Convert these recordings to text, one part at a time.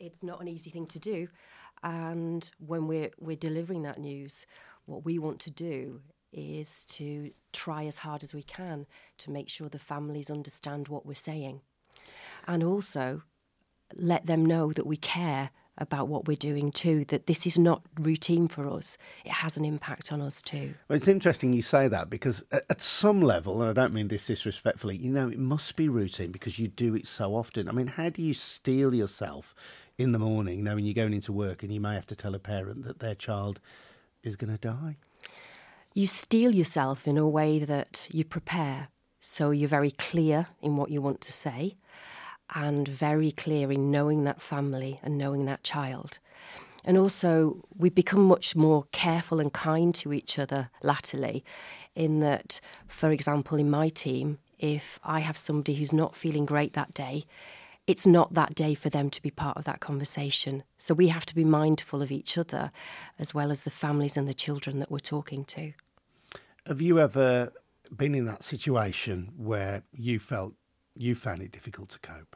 It's not an easy thing to do. And when we're delivering that news, what we want to do is to try as hard as we can to make sure the families understand what we're saying. And also let them know that we care about what we're doing too, that this is not routine for us. It has an impact on us too. Well, it's interesting you say that, because at some level, and I don't mean this disrespectfully, it must be routine because you do it so often. I mean, how do you steel yourself in the morning knowing you're going into work and you may have to tell a parent that their child is going to die? You steel yourself in a way that you prepare. So you're very clear in what you want to say and very clear in knowing that family and knowing that child. And also, we become much more careful and kind to each other latterly, in that, for example, in my team, if I have somebody who's not feeling great that day, it's not that day for them to be part of that conversation. So we have to be mindful of each other, as well as the families and the children that we're talking to. Have you ever been in that situation where you found it difficult to cope?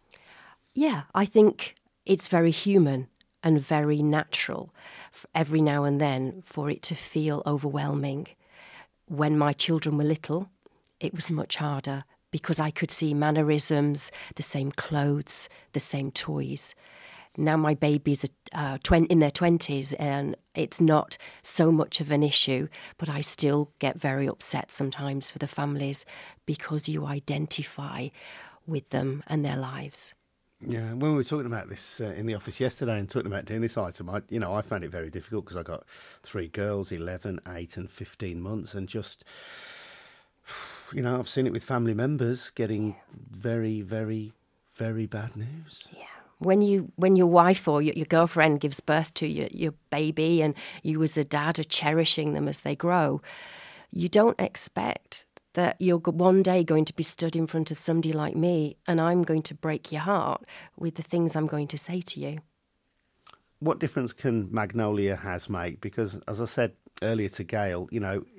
Yeah, I think it's very human and very natural every now and then for it to feel overwhelming. When my children were little, it was much harder because I could see mannerisms, the same clothes, the same toys. Now my babies are in their 20s and it's not so much of an issue, but I still get very upset sometimes for the families because you identify with them and their lives. Yeah, when we were talking about this in the office yesterday and talking about doing this item, I found it very difficult because I got 3 girls, 11, 8 and 15 months, and just, I've seen it with family members getting very, very, very bad news. Yeah. When your wife or your girlfriend gives birth to your baby and you as a dad are cherishing them as they grow, you don't expect that you're one day going to be stood in front of somebody like me and I'm going to break your heart with the things I'm going to say to you. What difference can Magnolia House make? Because, as I said earlier to Gail,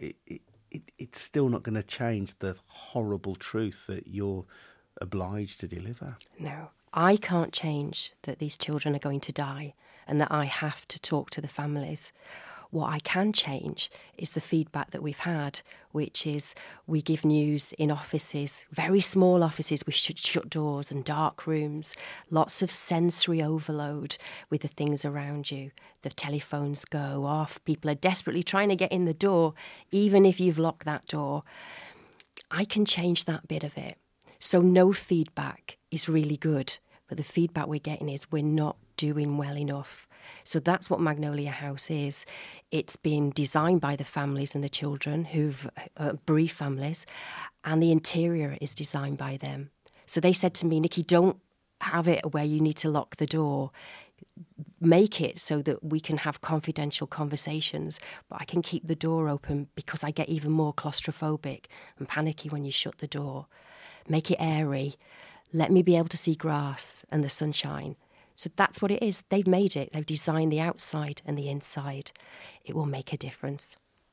it's still not going to change the horrible truth that you're obliged to deliver. No, I can't change that these children are going to die and that I have to talk to the families. What I can change is the feedback that we've had, which is we give news in offices, very small offices with shut doors and dark rooms, lots of sensory overload with the things around you. The telephones go off, people are desperately trying to get in the door, even if you've locked that door. I can change that bit of it. So no feedback is really good, but the feedback we're getting is we're not doing well enough. So that's what Magnolia House is. It's been designed by the families and the children who've bereaved families, and the interior is designed by them. So they said to me, Nikki, don't have it where you need to lock the door. Make it so that we can have confidential conversations, but I can keep the door open because I get even more claustrophobic and panicky when you shut the door. Make it airy. Let me be able to see grass and the sunshine. So that's what it is. They've made it. They've designed the outside and the inside. It will make a difference.